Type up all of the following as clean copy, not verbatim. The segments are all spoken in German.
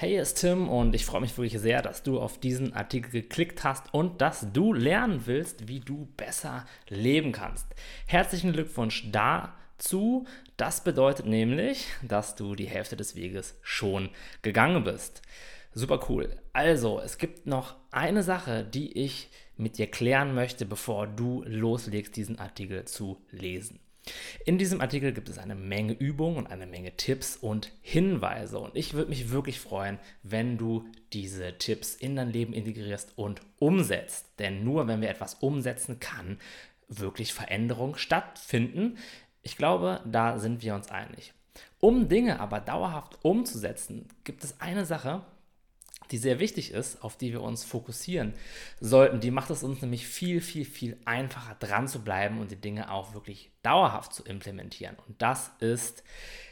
Hey, hier ist Tim und ich freue mich wirklich sehr, dass du auf diesen Artikel geklickt hast und dass du lernen willst, wie du besser leben kannst. Herzlichen Glückwunsch dazu. Das bedeutet nämlich, dass du die Hälfte des Weges schon gegangen bist. Super cool. Also, es gibt noch eine Sache, die ich mit dir klären möchte, bevor du loslegst, diesen Artikel zu lesen. In diesem Artikel gibt es eine Menge Übungen und eine Menge Tipps und Hinweise. Und ich würde mich wirklich freuen, wenn du diese Tipps in dein Leben integrierst und umsetzt. Denn nur wenn wir etwas umsetzen, kann wirklich Veränderung stattfinden. Ich glaube, da sind wir uns einig. Um Dinge aber dauerhaft umzusetzen, gibt es eine Sache, die sehr wichtig ist, auf die wir uns fokussieren sollten. Die macht es uns nämlich viel, viel, viel einfacher dran zu bleiben und die Dinge auch wirklich dauerhaft zu implementieren. Und das ist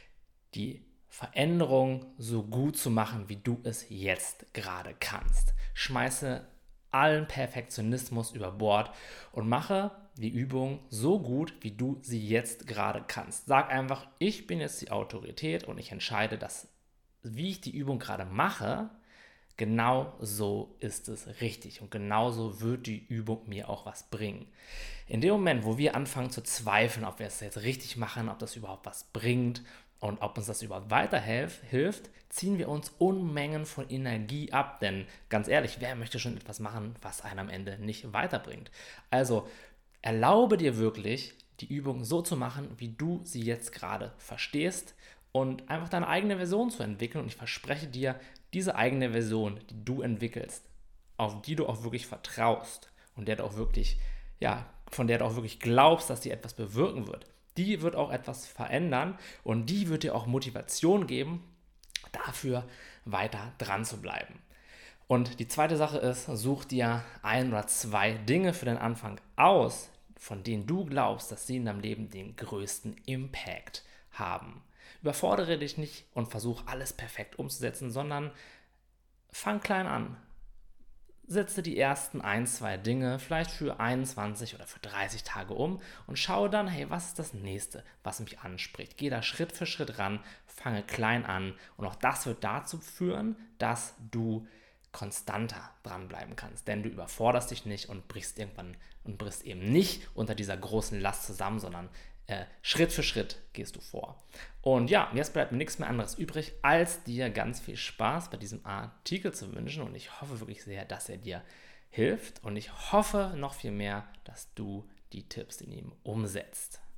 die Veränderung so gut zu machen, wie du es jetzt gerade kannst. Schmeiße allen Perfektionismus über Bord und mache die Übung so gut, wie du sie jetzt gerade kannst. Sag einfach, ich bin jetzt die Autorität und ich entscheide, dass, wie ich die Übung gerade mache, genau so ist es richtig und genauso wird die Übung mir auch was bringen. In dem Moment, wo wir anfangen zu zweifeln, ob wir es jetzt richtig machen, ob das überhaupt was bringt und ob uns das überhaupt weiterhilft, ziehen wir uns Unmengen von Energie ab. Denn ganz ehrlich, wer möchte schon etwas machen, was einen am Ende nicht weiterbringt? Also erlaube dir wirklich, die Übung so zu machen, wie du sie jetzt gerade verstehst und einfach deine eigene Version zu entwickeln. Und ich verspreche dir, diese eigene Version, die du entwickelst, auf die du auch wirklich vertraust und der du auch wirklich, ja, von der du auch wirklich glaubst, dass die etwas bewirken wird, die wird auch etwas verändern und die wird dir auch Motivation geben, dafür weiter dran zu bleiben. Und die zweite Sache ist, such dir ein oder zwei Dinge für den Anfang aus, von denen du glaubst, dass sie in deinem Leben den größten Impact haben. Überfordere dich nicht und versuch alles perfekt umzusetzen, sondern fang klein an. Setze die ersten ein, zwei Dinge vielleicht für 21 oder für 30 Tage um und schaue dann, hey, was ist das nächste, was mich anspricht? Gehe da Schritt für Schritt ran, fange klein an und auch das wird dazu führen, dass du konstanter dranbleiben kannst, denn du überforderst dich nicht und brichst eben nicht unter dieser großen Last zusammen, sondern Schritt für Schritt gehst du vor. Und ja, jetzt bleibt mir nichts mehr anderes übrig, als dir ganz viel Spaß bei diesem Artikel zu wünschen und ich hoffe wirklich sehr, dass er dir hilft und ich hoffe noch viel mehr, dass du die Tipps in ihm umsetzt.